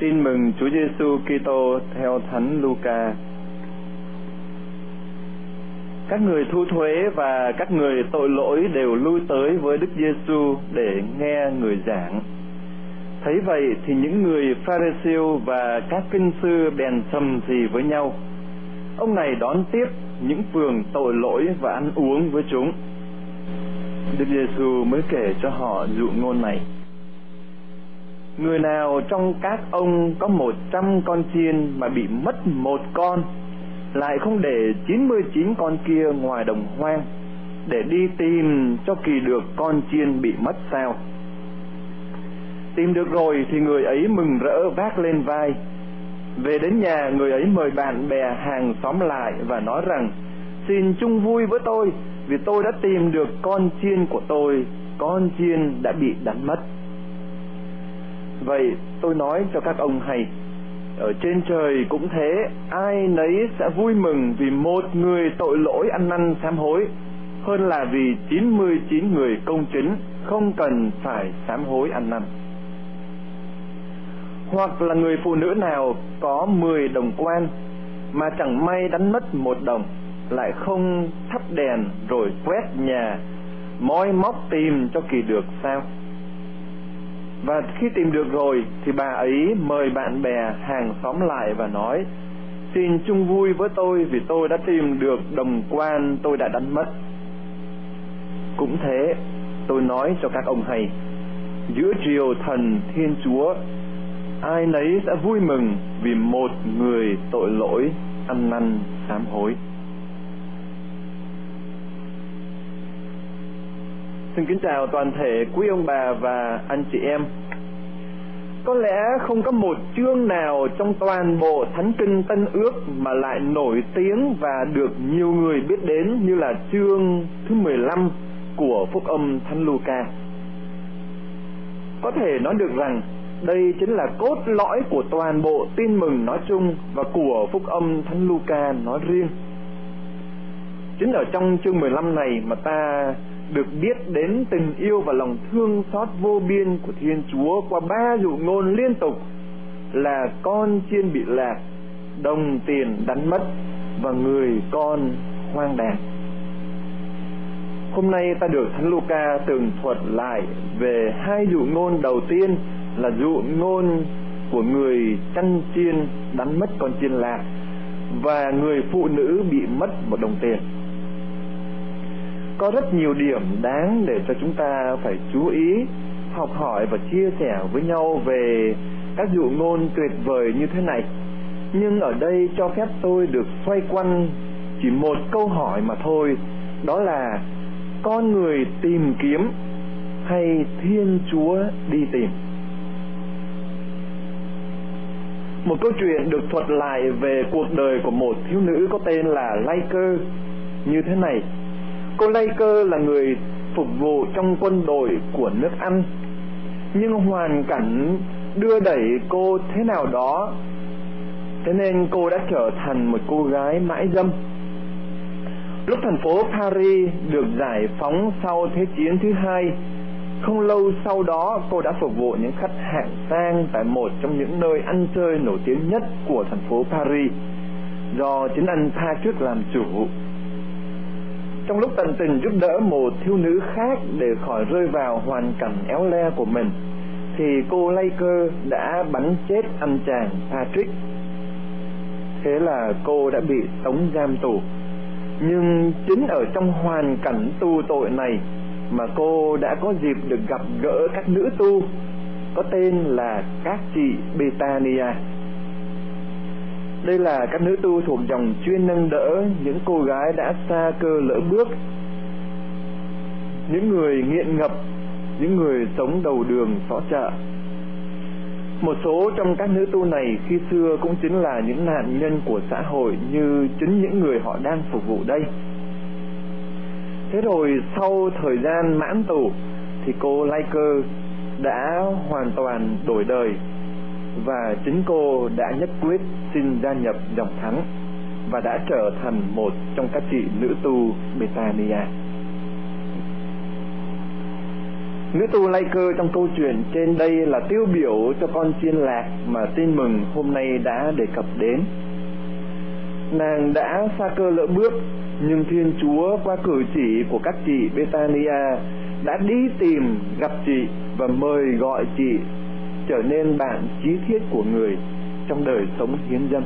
Tin mừng Chúa Giêsu Kitô theo Thánh Luca. Các người thu thuế và các người tội lỗi đều lui tới với Đức Giêsu để nghe người giảng. Thấy vậy thì những người Pha-ri-siêu và các kinh sư bèn sầm sì với nhau. Ông này đón tiếp những phường tội lỗi và ăn uống với chúng. Đức Giêsu mới kể cho họ dụ ngôn này: Người nào trong các ông có 100 con chiên mà bị mất một con, lại không để 99 con kia ngoài đồng hoang để đi tìm cho kỳ được con chiên bị mất sao? Tìm được rồi thì người ấy mừng rỡ vác lên vai. Về đến nhà, người ấy mời bạn bè hàng xóm lại và nói rằng: Xin chung vui với tôi, vì tôi đã tìm được con chiên của tôi, con chiên đã bị đánh mất. Vậy tôi nói cho các ông hay, ở trên trời cũng thế, ai nấy sẽ vui mừng vì một người tội lỗi ăn năn sám hối, hơn là vì 99 người công chính không cần phải sám hối ăn năn. Hoặc là người phụ nữ nào có 10 đồng quan mà chẳng may đánh mất một đồng, lại không thắp đèn rồi quét nhà, moi móc tìm cho kỳ được sao? Và khi tìm được rồi thì bà ấy mời bạn bè hàng xóm lại và nói: Xin chung vui với tôi vì tôi đã tìm được đồng quan tôi đã đánh mất. Cũng thế, tôi nói cho các ông hay, giữa triều thần Thiên Chúa, ai nấy sẽ vui mừng vì một người tội lỗi ăn năn sám hối. Xin kính chào toàn thể quý ông bà và anh chị em. Có lẽ không có một chương nào trong toàn bộ Thánh Kinh Tân Ước mà lại nổi tiếng và được nhiều người biết đến như là chương thứ 15 của Phúc âm Thánh Luca. Có thể nói được rằng đây chính là cốt lõi của toàn bộ tin mừng nói chung và của Phúc âm Thánh Luca nói riêng. Chính ở trong chương 15 này mà ta được biết đến tình yêu và lòng thương xót vô biên của Thiên Chúa qua 3 dụ ngôn liên tục là con chiên bị lạc, đồng tiền đánh mất và người con hoang đàn. Hôm nay ta được Thánh Luca tường thuật lại về 2 dụ ngôn đầu tiên là dụ ngôn của người chăn chiên đánh mất con chiên lạc và người phụ nữ bị mất một đồng tiền. Có rất nhiều điểm đáng để cho chúng ta phải chú ý, học hỏi và chia sẻ với nhau về các dụ ngôn tuyệt vời như thế này. Nhưng ở đây cho phép tôi được xoay quanh chỉ một câu hỏi mà thôi, đó là con người tìm kiếm hay Thiên Chúa đi tìm? Một câu chuyện được thuật lại về cuộc đời của một thiếu nữ có tên là Lai Cơ như thế này. Cô Lai Cơ là người phục vụ trong quân đội của nước Anh, nhưng hoàn cảnh đưa đẩy cô thế nào đó, thế nên cô đã trở thành một cô gái mãi dâm. Lúc thành phố Paris được giải phóng sau Thế chiến thứ 2, không lâu sau đó cô đã phục vụ những khách hạng sang tại một trong những nơi ăn chơi nổi tiếng nhất của thành phố Paris, do chính anh Patrick làm chủ. Trong lúc tận tình giúp đỡ một thiếu nữ khác để khỏi rơi vào hoàn cảnh éo le của mình, thì cô Lai Cơ đã bắn chết anh chàng Patrick. Thế là cô đã bị tống giam tù. Nhưng chính ở trong hoàn cảnh tù tội này mà cô đã có dịp được gặp gỡ các nữ tu có tên là các chị Betania. Đây là các nữ tu thuộc dòng chuyên nâng đỡ những cô gái đã xa cơ lỡ bước, những người nghiện ngập, những người sống đầu đường xó chợ. Một số trong các nữ tu này khi xưa cũng chính là những nạn nhân của xã hội như chính những người họ đang phục vụ đây. Thế rồi sau thời gian mãn tù thì cô Lai Cơ đã hoàn toàn đổi đời, và chính cô đã nhất quyết xin gia nhập dòng Thánh và đã trở thành một trong các chị nữ tu Betania. Nữ tu Lai Cơ trong câu chuyện trên đây là tiêu biểu cho con chiên lạc mà Tin Mừng hôm nay đã đề cập đến. Nàng đã sa cơ lỡ bước, nhưng Thiên Chúa qua cử chỉ của các chị Bethania đã đi tìm gặp chị và mời gọi chị trở nên bạn chí thiết của người trong đời sống hiến dâng.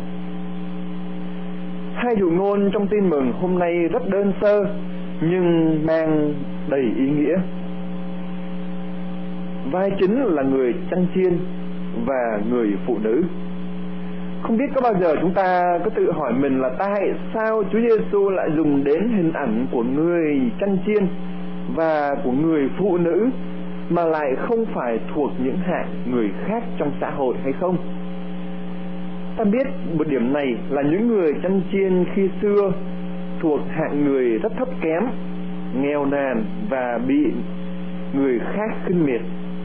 Hai dụ ngôn trong Tin Mừng hôm nay rất đơn sơ nhưng mang đầy ý nghĩa. Vai chính là người chăn chiên và người phụ nữ. Không biết có bao giờ chúng ta có tự hỏi mình là tại sao Chúa Giêsu lại dùng đến hình ảnh của người chăn chiên và của người phụ nữ mà lại không phải thuộc những hạng người khác trong xã hội hay không? Ta biết một điểm này là những người chăn chiên khi xưa thuộc hạng người rất thấp kém, nghèo nàn và bị người khác khinh miệt.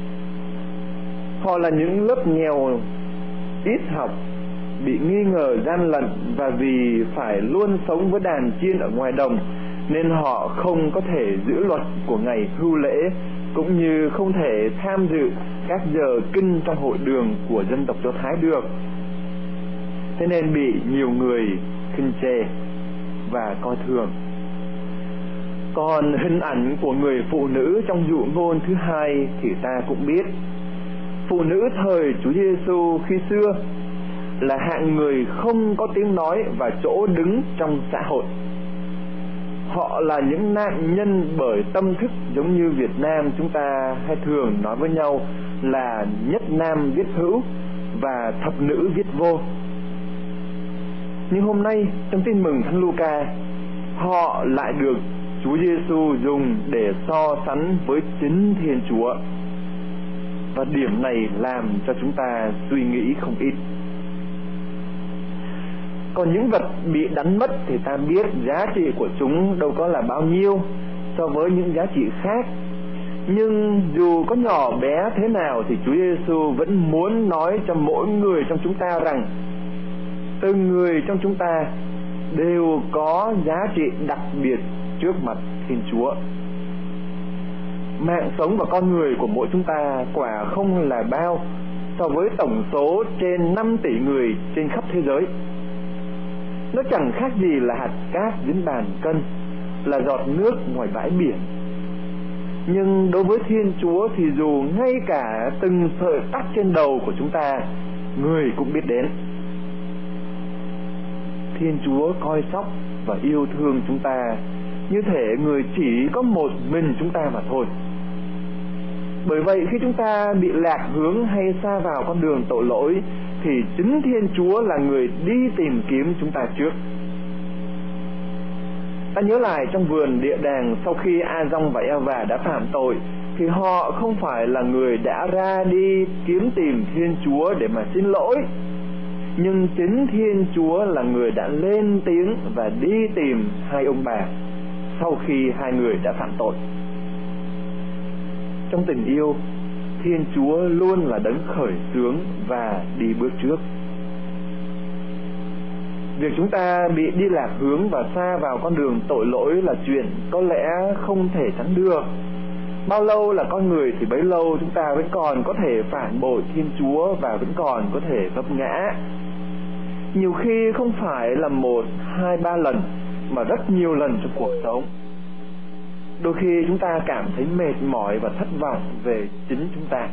Họ là những lớp nghèo ít học, bị nghi ngờ gian lận, và vì phải luôn sống với đàn chiên ở ngoài đồng nên họ không có thể giữ luật của ngày hưu lễ, cũng như không thể tham dự các giờ kinh trong hội đường của dân tộc Do Thái được. Thế nên bị nhiều người khinh chê và coi thường. Còn hình ảnh của người phụ nữ trong dụ ngôn thứ hai thì ta cũng biết. Phụ nữ thời Chúa Giêsu khi xưa là hạng người không có tiếng nói và chỗ đứng trong xã hội. Họ là những nạn nhân bởi tâm thức, giống như Việt Nam chúng ta hay thường nói với nhau là nhất nam viết hữu và thập nữ viết vô. Nhưng hôm nay trong Tin Mừng Thánh Luca, họ lại được Chúa Giêsu dùng để so sánh với chính Thiên Chúa. Và điểm này làm cho chúng ta suy nghĩ không ít. Còn những vật bị đánh mất thì ta biết giá trị của chúng đâu có là bao nhiêu so với những giá trị khác. Nhưng dù có nhỏ bé thế nào thì Chúa Giêsu vẫn muốn nói cho mỗi người trong chúng ta rằng từng người trong chúng ta đều có giá trị đặc biệt trước mặt Thiên Chúa. Mạng sống và con người của mỗi chúng ta quả không là bao so với tổng số trên 5 tỷ người trên khắp thế giới. Nó chẳng khác gì là hạt cát dính bàn cân, là giọt nước ngoài bãi biển. Nhưng đối với Thiên Chúa thì dù ngay cả từng sợi tóc trên đầu của chúng ta, người cũng biết đến. Thiên Chúa coi sóc và yêu thương chúng ta như thể người chỉ có một mình chúng ta mà thôi. Bởi vậy khi chúng ta bị lạc hướng hay sa vào con đường tội lỗi thì chính Thiên Chúa là người đi tìm kiếm chúng ta trước. Ta nhớ lại trong vườn địa đàng, sau khi A-dong và Eva đã phạm tội thì họ không phải là người đã ra đi kiếm tìm Thiên Chúa để mà xin lỗi, nhưng chính Thiên Chúa là người đã lên tiếng và đi tìm hai ông bà sau khi hai người đã phạm tội. Trong tình yêu, Thiên Chúa luôn là đấng khởi xướng và đi bước trước. Việc chúng ta bị đi lạc hướng và sa vào con đường tội lỗi là chuyện có lẽ không thể tránh được. Bao lâu là con người thì bấy lâu chúng ta vẫn còn có thể phản bội Thiên Chúa và vẫn còn có thể vấp ngã. Nhiều khi không phải là 1, 2, 3 lần mà rất nhiều lần trong cuộc sống. Đôi khi chúng ta cảm thấy mệt mỏi và thất vọng về chính chúng ta.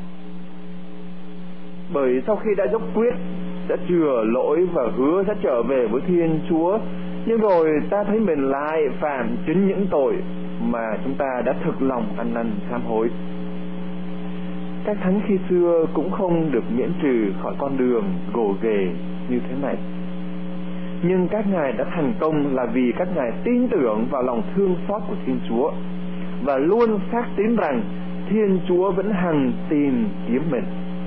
Bởi sau khi đã dốc quyết, đã chừa lỗi và hứa sẽ trở về với Thiên Chúa, nhưng rồi ta thấy mình lại phạm chính những tội mà chúng ta đã thực lòng ăn năn sám hối. Các thánh khi xưa cũng không được miễn trừ khỏi con đường gồ ghề như thế này. Nhưng các ngài đã thành công là vì các ngài tin tưởng vào lòng thương xót của Thiên Chúa và luôn xác tín rằng Thiên Chúa vẫn hằng tìm kiếm mình.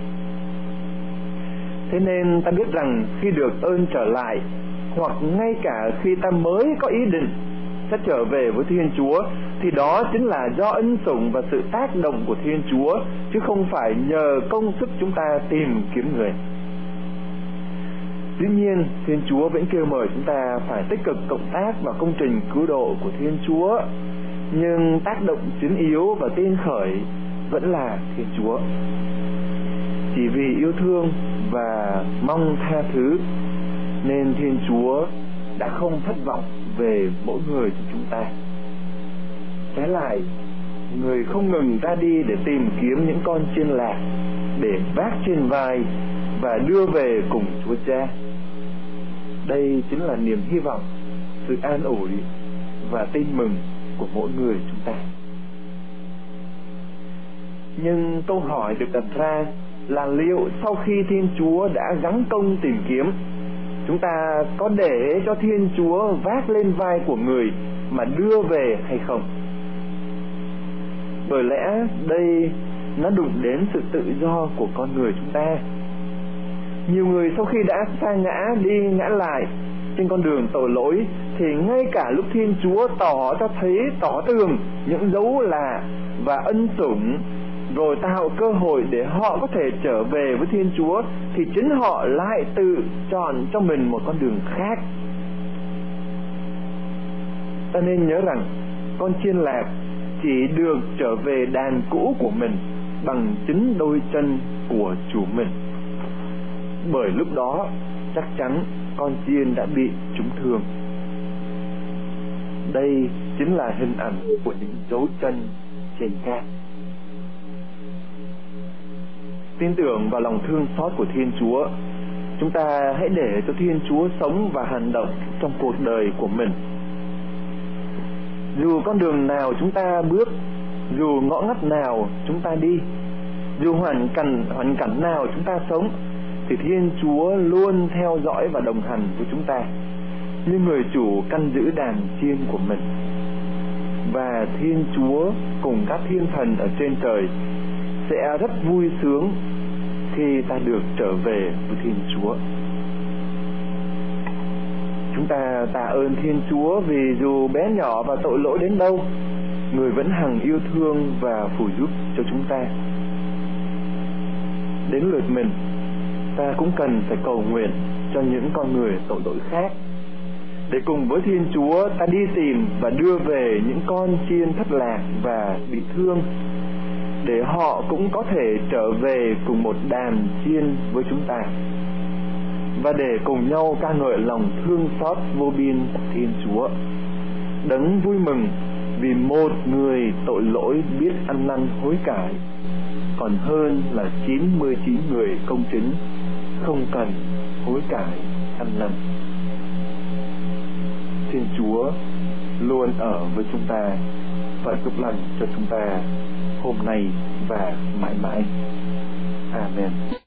Thế nên ta biết rằng khi được ơn trở lại, hoặc ngay cả khi ta mới có ý định sẽ trở về với Thiên Chúa, thì đó chính là do ân sủng và sự tác động của Thiên Chúa, chứ không phải nhờ công sức chúng ta tìm kiếm người. Tuy nhiên, Thiên Chúa vẫn kêu mời chúng ta phải tích cực cộng tác vào công trình cứu độ của Thiên Chúa. Nhưng tác động chính yếu và tiên khởi vẫn là Thiên Chúa. Chỉ vì yêu thương và mong tha thứ nên Thiên Chúa đã không thất vọng về mỗi người trong chúng ta. Trái lại, Người không ngừng ra đi để tìm kiếm những con chiên lạc để vác trên vai và đưa về cùng Chúa Cha. Đây chính là niềm hy vọng, sự an ủi và tin mừng của mỗi người chúng ta. Nhưng câu hỏi được đặt ra là liệu sau khi Thiên Chúa đã gắng công tìm kiếm, chúng ta có để cho Thiên Chúa vác lên vai của người mà đưa về hay không? Bởi lẽ đây nó đụng đến sự tự do của con người chúng ta. Nhiều người sau khi đã sa ngã đi ngã lại trên con đường tội lỗi, thì ngay cả lúc Thiên Chúa tỏ tường những dấu lạ và ân sủng, rồi tạo cơ hội để họ có thể trở về với Thiên Chúa, thì chính họ lại tự chọn cho mình một con đường khác. Ta nên nhớ rằng con chiên lạc chỉ được trở về đàn cũ của mình bằng chính đôi chân của chủ mình. Bởi lúc đó chắc chắn con chiên đã bị trúng thương. Đây chính là hình ảnh của những dấu chân trên cát. Tin tưởng vào lòng thương xót của Thiên Chúa, chúng ta hãy để cho Thiên Chúa sống và hành động trong cuộc đời của mình. Dù con đường nào chúng ta bước, dù ngõ ngách nào chúng ta đi, dù hoàn cảnh nào chúng ta sống, thì Thiên Chúa luôn theo dõi và đồng hành với chúng ta như người chủ canh giữ đàn chiên của mình. Và Thiên Chúa cùng các thiên thần ở trên trời sẽ rất vui sướng khi ta được trở về với Thiên Chúa. Chúng ta tạ ơn Thiên Chúa vì dù bé nhỏ và tội lỗi đến đâu, Người vẫn hằng yêu thương và phù giúp cho chúng ta. Đến lượt mình, ta cũng cần phải cầu nguyện cho những con người tội lỗi khác, để cùng với Thiên Chúa ta đi tìm và đưa về những con chiên thất lạc và bị thương, để họ cũng có thể trở về cùng một đàn chiên với chúng ta, và để cùng nhau ca ngợi lòng thương xót vô biên của Thiên Chúa, đấng vui mừng vì một người tội lỗi biết ăn năn hối cải, còn hơn là 99 người công chính không cần hối cải ăn năn. Thiên Chúa luôn ở với chúng ta và chúc lành cho chúng ta hôm nay và mãi mãi. Amen.